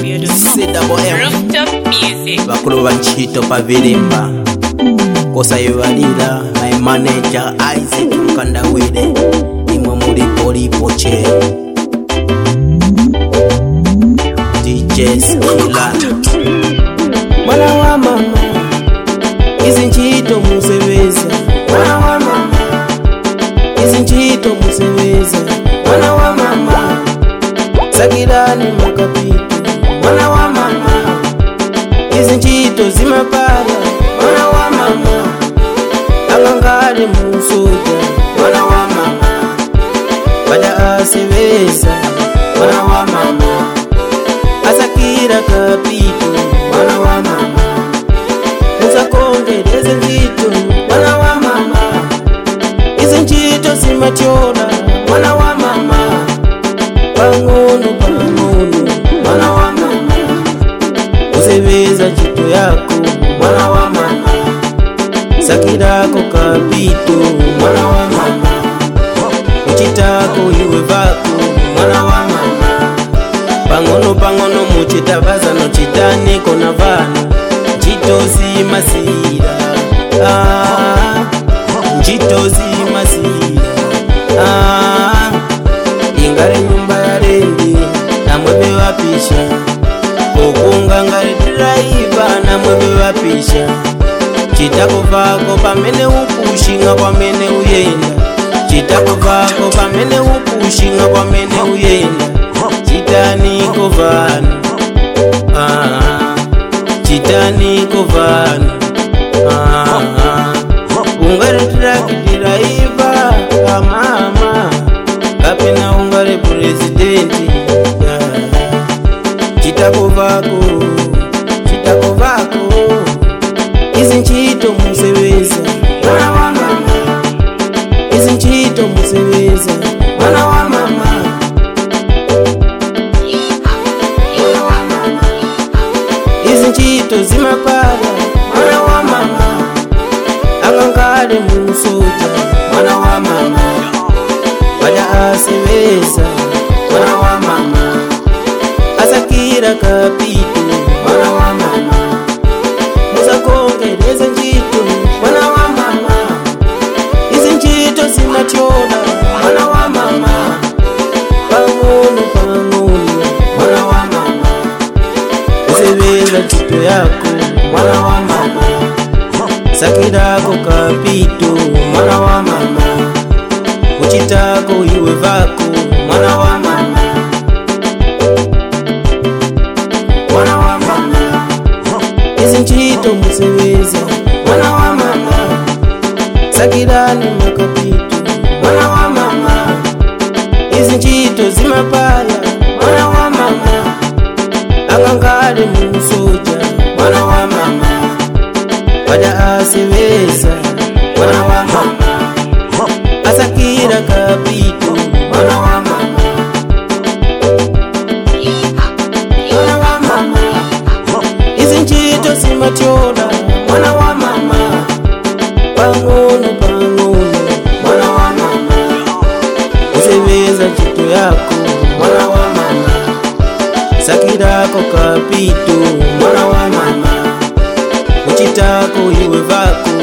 Rooftop music. Bakulu banchito pavirimba kosa yevalila my manager Isaac Mkandawile imwe mulipo che DJ Skila mwana wa mama izi nchito museweza mwana wa mama izi nchito museweza mwana wa mama sakilani makapito mwana wa mama izi nchito zimapala mwana wa mama akangale musoja mwana wa mama bada aseweza mwana wa mama asakira kapito mwana wa mama musakongeleze nchito mwana wa mama izi nchito zimachola mwana wa mama pangono mwana wa mama useweza chito yako mwana wa mama sakirako kapito mwana wa mama uchitako iwe vako mwana wa mama pangono muchitabazano chitaniko na vano nchitozi masira nchitozi masira ingare nyumba ya rendi namwebe wapisha okunga ngare driver namwebe wapisha chitako vako pamene upushinga kwamene uyenda chitako vako pamene upushinga kwamene uyenda chitaniko vano chitaniko vano ungare driver mama kapena ungare presidenti chitako vako izi nchito museweza mwana wa mama izi nchito museweza mwana wa mama izi nchito zimapala mwana wa mama akangale musoja mwana wa mama bada aseweza mwana wa mama asakira kapito mwana wa mama musakongeleze nchito mwana wa mama izi nchito zimachola mwana wa mama pangono mwana wa mama useweza nchito yako mwana wa mama sakirako kapito mwana wa mama uchitako iwe vako mwana wa mama mwana wa mama izi nchito museweza mwana wa mama sakirani makapito mwana wa mama izi nchito zimapala mwana wa mama akangale musoja mwana wa mama bada aseweza mwana wa mama asakira kapito mwana wa mama izi nchito zimachola mwana wa mama pangono mwana wa mama useweza nchito yako mwana wa mama sakirako kapito mwana wa mama uchitako iwe vako